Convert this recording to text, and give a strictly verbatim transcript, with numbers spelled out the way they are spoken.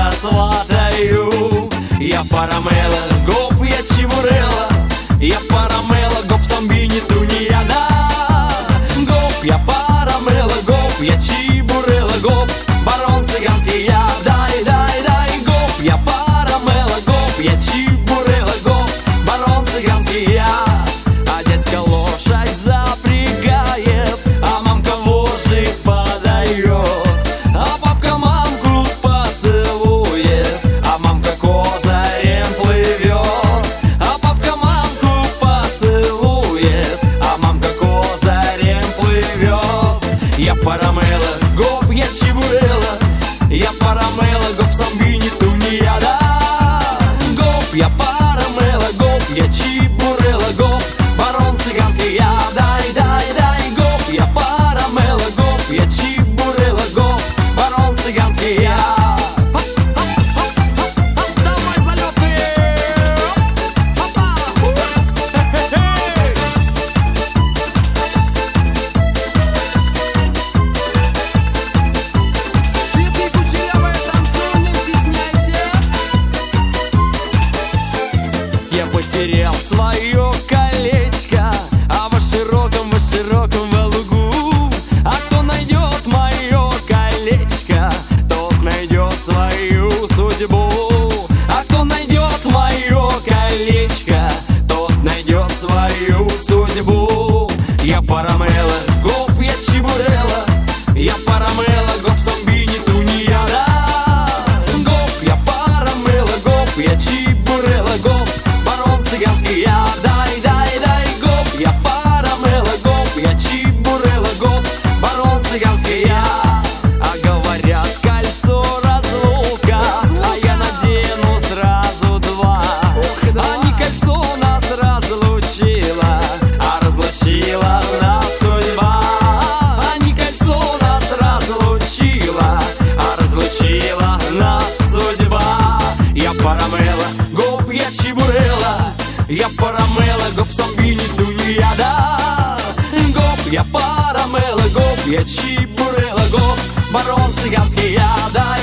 сватаю. Я парамела, гоп, я чебурела, я парамела, гоп, самбини, тунеяда. Гоп, я парамела, гоп, я чебурела, гоп, барон цыганский я. Дай, дай, дай, гоп, я парамела, гоп, я чебурела, гоп, барон цыганский я. А дядька лошадь запрягает, а мамка вожжи подает, а папка мамку поцелует, а мамка козырем плывет. А папка мамку поцелует, а мамка козырем плывет. Я парамела, гоп, я чебурела, я парамела, гоп, самбини, тунеяда. Гоп, я парамела, гоп, я чебурела, гоп, барон цыганский я. Дай, дай, дай, гоп, я парамела, гоп, я чебурела, гоп, барон цыганский я. Давай залеты! Цветы кучерявые, танцуй, не стесняйся. Я потерял свое колечко, а во широком, во широком во лугу. А кто найдет мое колечко, тот найдет свою судьбу. А кто найдет мое колечко, тот найдет свою судьбу. Я парамела, гоп, я чебурела, я парамела, гоп, самбини, тунеяда. Гоп, я парамела, гоп, я чебурела, гоп, барон цыганский я. Дай, дай, дай, гоп, я парамела, гоп, я чебурела, гоп, барон цыганский я. А говорят, кольцо разлука, а я надену сразу два. А не кольцо нас разлучило, а разлучила нас судьба. А не кольцо нас разлучило, а разлучила нас судьба. Я парамела, гоп, я чебурела, я парамела, гоп, самбини, тунеяда. Гоп, я парамела, гоп, я чебурела, гоп, барон цыганский я. Дай,